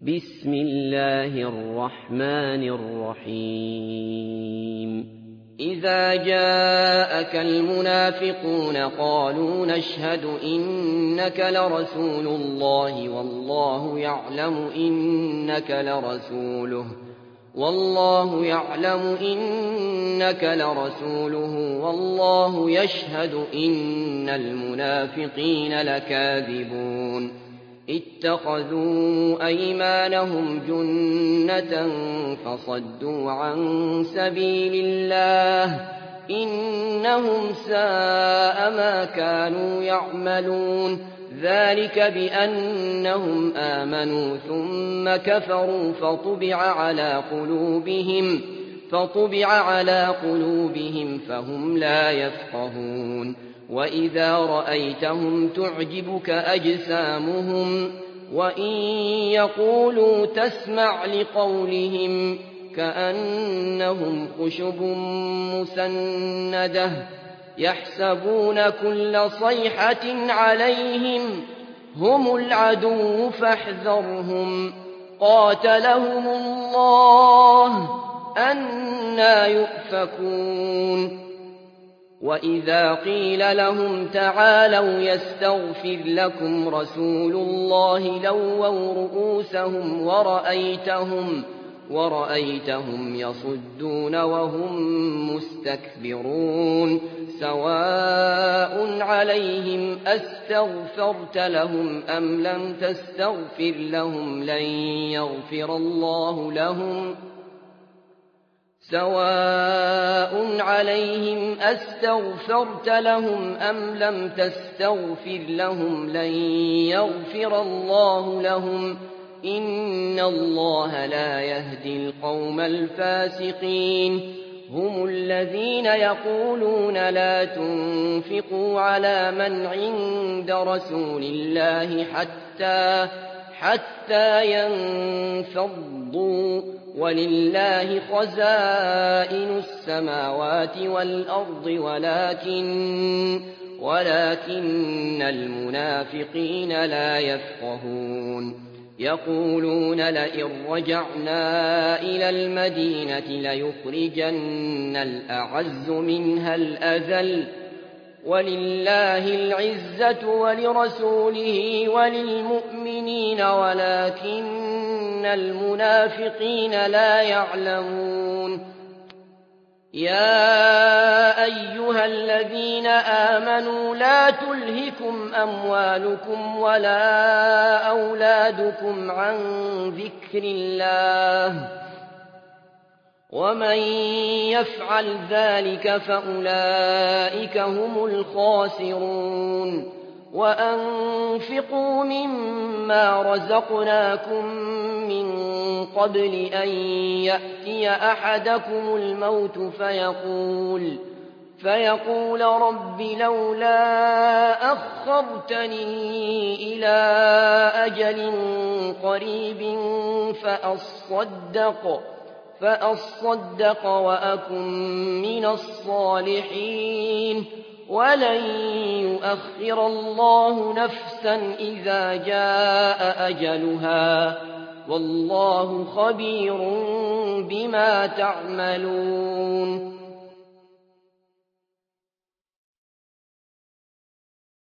بسم الله الرحمن الرحيم إذا جاءك المنافقون قالوا نشهد إنك لرسول الله والله يعلم إنك لرسوله والله يشهد إن المنافقين لكاذبون اتخذوا أيمانهم جنة فصدوا عن سبيل الله إنهم ساء ما كانوا يعملون ذلك بأنهم آمنوا ثم كفروا فطبع على قلوبهم فهم لا يفقهون وإذا رأيتهم تعجبك أجسامهم وإن يقولوا تسمع لقولهم كأنهم خشب مسندة يحسبون كل صيحة عليهم هم العدو فاحذرهم قاتلهم الله أنى يؤفكون وإذا قيل لهم تعالوا يستغفر لكم رسول الله لووا رؤوسهم ورأيتهم يصدون وهم مستكبرون سواء عليهم أستغفرت لهم أم لم تستغفر لهم لن يغفر الله لهم سواء عليهم أستغفرت لهم أم لم تستغفر لهم لن يغفر الله لهم إن الله لا يهدي القوم الفاسقين هم الذين يقولون لا تنفقوا على من عند رسول الله حتى ينفضوا ولله خزائن السماوات والأرض ولكن المنافقين لا يفقهون يقولون لئن رجعنا إلى المدينة ليخرجن الأعز منها الأذل ولله العزة ولرسوله وللمؤمنين ولكن المنافقين لا يعلمون يا أيها الذين آمنوا لا تلهكم أموالكم ولا أولادكم عن ذكر الله ومن يفعل ذلك فأولئك هم الخاسرون وأنفقوا مما رزقناكم من قبل أن يأتي أحدكم الموت فيقول رب لولا أخرتني إلى أجل قريب فأصدق وأكن من الصالحين ولن يؤخر الله نفسا إذا جاء أجلها والله خبير بما تعملون